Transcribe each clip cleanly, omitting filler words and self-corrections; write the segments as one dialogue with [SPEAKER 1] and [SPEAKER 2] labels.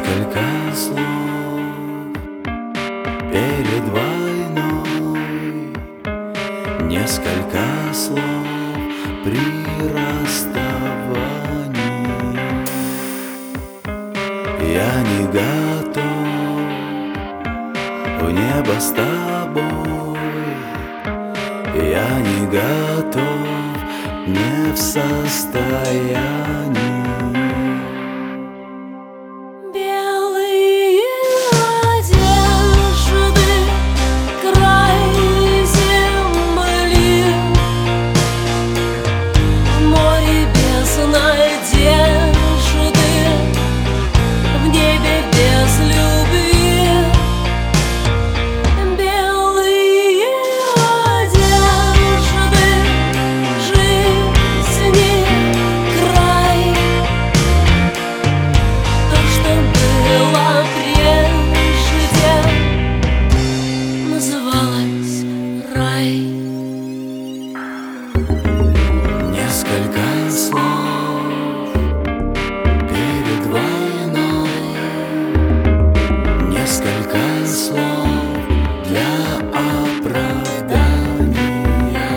[SPEAKER 1] Несколько слов перед войной, несколько слов при расставании. Я не готов в небо с тобой, я не готов, не в состоянии. Несколько слов перед войной, несколько слов для оправдания.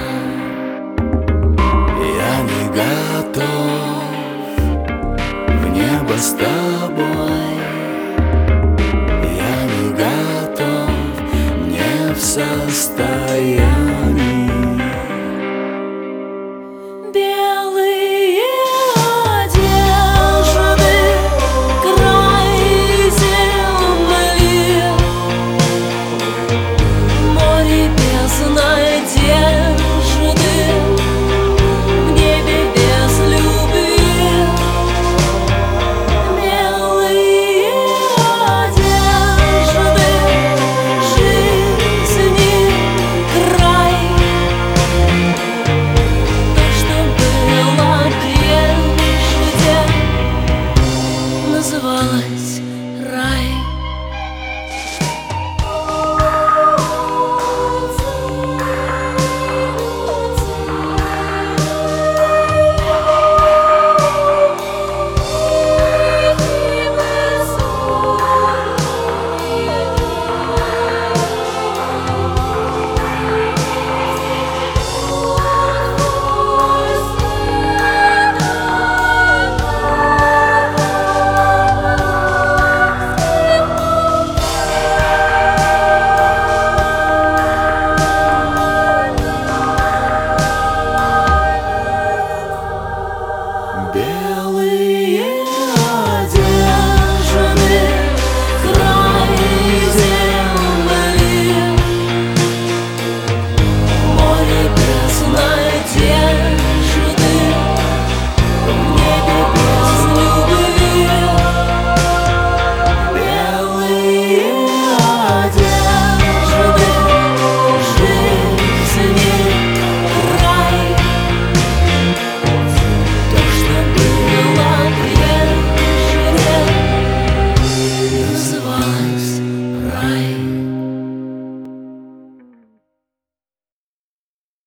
[SPEAKER 1] Я не готов в небо с тобой, я не готов, не в состоянии.